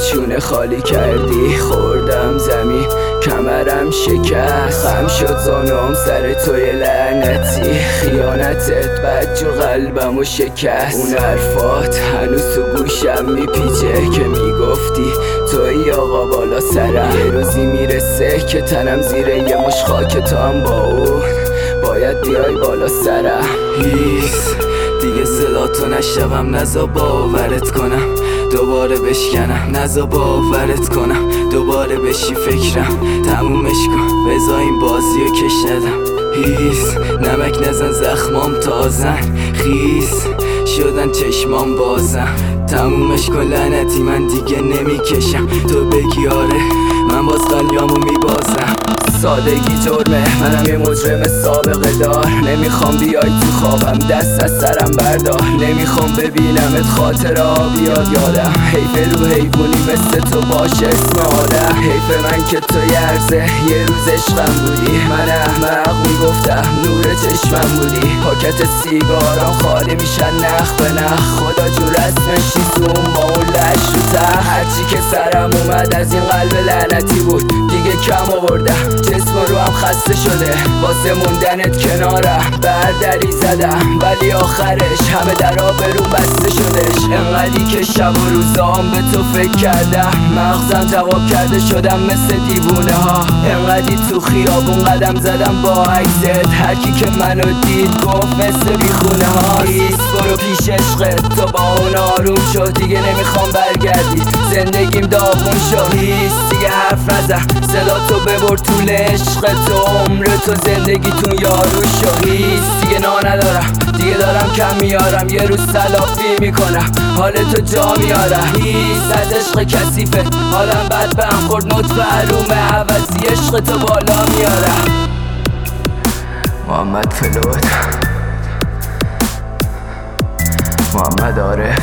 چونه خالی کردی، خوردم زمین کمرم شکست، خم شد زانوام سر توی لعنتی، خیانتت بدجور قلبمو شکست. اون حرفات هنوز تو گوشم میپیچه که میگفتی توی آقا بالا سرم، یه روزی میرسه که تنم زیر یه مش خاک، تو هم با اون باید بیای بالا سرم. هیس دیگه صداتو نشنوم، نزا باورت کنم دوباره بشکنم، نزا باورت کنم دوباره بشی فکرم، تمومش کن بزا این بازیو کش ندم. هیس نمک نزن زخمام تازن، خیس شدن چشمام بازم، تمومش کن لعنتی من دیگه نمیکشم، تو بگی آره من باز قلیامو میبازم. سادگی جرمه، منم یه مجرم سابقه دار، نمیخوام بیای تو خوابم دست از سرم بردار، نمیخوام ببینمت خاطره ها بیاد یادم، حیف رو حیوونی مثل تو باشه اسم آدم، حیف من که تو یرزه یه روز عشقم بودی، من احمق میگفتم نور چشمم بودی، پاکت سیگارم خالی میشن نخ به نخ، خدا جون رسمش نیستون با اون لش رو ته، هرچی که سرم اومد از این قلب لعنتی بود دیگه کم آوردم، جسم رو هم خسته شده واسه موندنت کنارم، بردری زدم ولی آخرش همه درا برون بسته شدش، انقدی که شب و روزام به تو فکر کردم، مغزم جواب کرده شدم مثل دیوونه ها، انقدی تو خیابون قدم زدم با عکست، هرکی که منو دید گفت مثل بیخونه ها. هیس برو پیش عشقت تو با اون آروم شد، دیگه نمیخوام برگردی زندگیم داغون شد، هیس دیگه حرف نزن صدا تو ببر طول عشق تو، عمر تو زندگیتون یارو شد، هیس دیگه نا ندارم دیگه دارم کم میارم، یه روز تلافی میکنم حال تو جا میارم، هیس از عشق کثیفه حالم بد به هم خورد نطفه حرومه، عوضی عشق تو بالا میارم. محمد فلود، محمد عارف.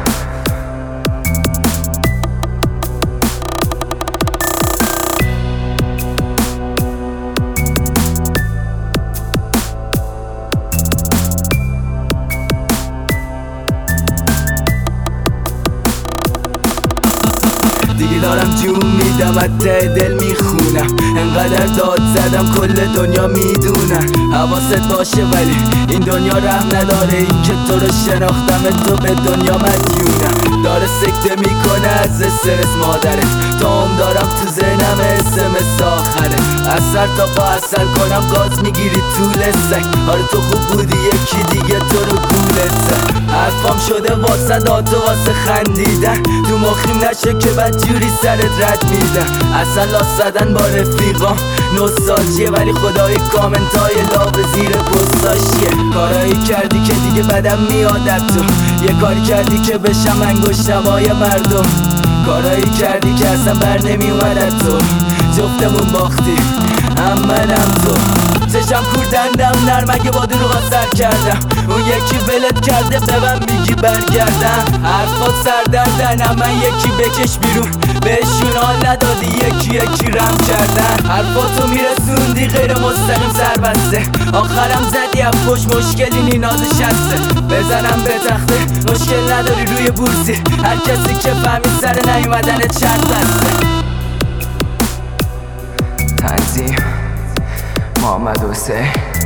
دیگه دارم جون میدم از ته دل میخونم، انقدر داد زدم کل دنیا میدونن، حواست باشه ولی این دنیا رحم نداره، این که تو رو شناختم تو به دنیا مدیونم، داره سکته میکنه از استرس مادرت، تا هم دارم تو ذهنم SMS آخره، از سر تا پا اصل کنم گاز میگیری طول سگ، آره تو خوب بودی یکی دیگه تو رو گولت زد، حرفام شده واسه داد و واسه خندیدن، تو مخیم نشه که بدجوری سرت رد میدن، اصلا لاس زدن با رفیقام نوستالژیه، ولی خدای کامنتای لاو زیر پستاشیه، کارایی کردی که دیگه بدم میاد از تو، یه کاری کردی که بشم انگشتمای مردم، کارایی کردی که اصلا بر نمیومد از تو، جفتمون باختی هم منم تو، چشم کوردندم نرمگه با دروغا سر کردم، اون یکی ولت کرده به من میگی برگردم، حرفات سردردنم من یکی بکش بیرون، بهشون حال ندادی یکی رم کردن، حرفاتو میرسوندی غیر مستقیم سر بسته، آخرم زدی افکش مشکلی نینازش هسته، بزنم به تخته مشکل نداری روی بورسی، هر کسی که فهمید سر نیومدنت شرط بسته. تنظیم محمد حسین.